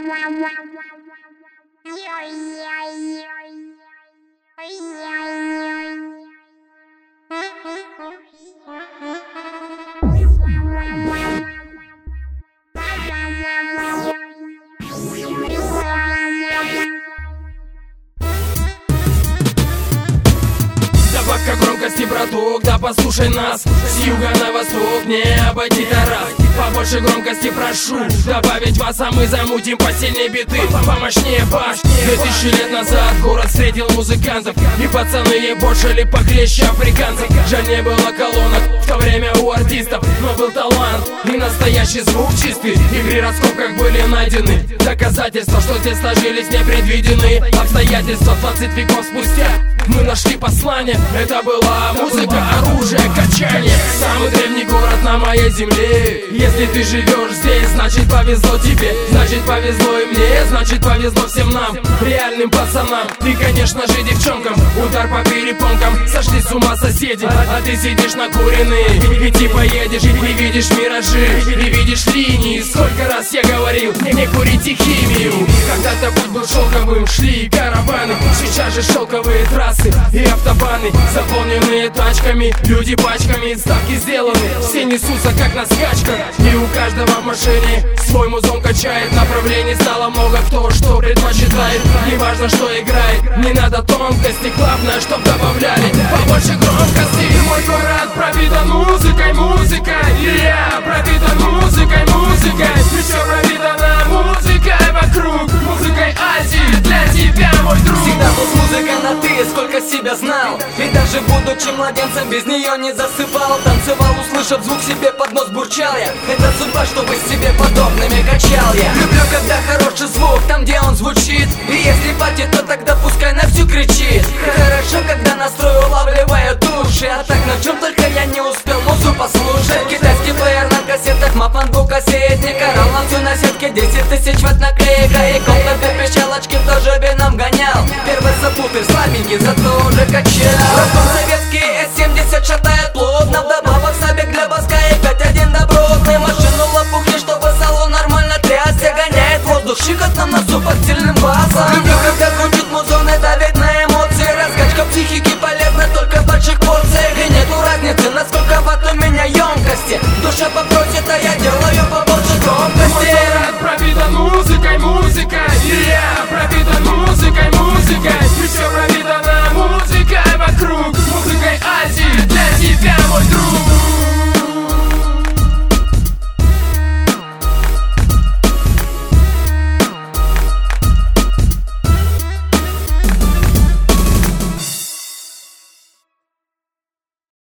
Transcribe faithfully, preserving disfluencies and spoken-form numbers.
Добавь-ка громкости, браток, да послушай нас. С юга на восток не обойти Тарас. Побольше громкости прошу добавить вас, а мы замутим посильнее биты, помощнее бас. Две тысячи лет назад город встретил музыкантов, и пацаны ебошили похлеще африканцев. Жаль, не было колонок в то время у артистов, но был талант и настоящий звук чистый. И при раскопках были найдены доказательства, что здесь сложились непредвиденные обстоятельства. Двадцать веков спустя мы нашли послание. Это была музыка, оружие, качание. Самый древний город на моей земле. Если ты живешь здесь, значит повезло тебе, значит повезло и мне, значит повезло всем нам, реальным пацанам и, конечно же, девчонкам. Удар по перепонкам, сошли с ума соседи, а ты сидишь накуренный и типа едешь, и видишь миражи, и видишь линии. Сколько раз я говорил, не курите химию. Когда-то путь был шелковым, шли караваны, сейчас же шелковые трассы и автобаны, заполненные тачками, люди пачками, ставки сделаны, все несутся как на скачках. И у каждого в машине свой музон качает. Направлений стало много, кто что предпочитает. Не важно, что играет, не надо тонкости, главное, чтоб добавляли побольше громкости. Мой город пропитан музыкой, музыкой, и я пропитан музыкой, музыкой. И все пропитано музыкой вокруг, музыкой Азии для тебя, мой друг. Всегда был с музыкой на ты, сколько себя знал, и даже будучи младенцем без нее не засыпал. Танцевал, услышав звук, себе под нос бурчал я. Это судьба, чтобы с себе подобными качал я. Люблю, когда хороший звук, там где он звучит, и если пати, то тогда пускай на всю кричит. Хорошо, когда настрой улавливает уши, а так на чем только я не успел музу послушать. Китайский плеер на кассетах, мапанду кассетник, орал на всю на сетке, десять тысяч ватт наклейка. И комнаты пищалочки тоже бы нам гонял. Первый запутый, слабенький, зато уже качал. Ростом советский эс семьдесят шатает плотно.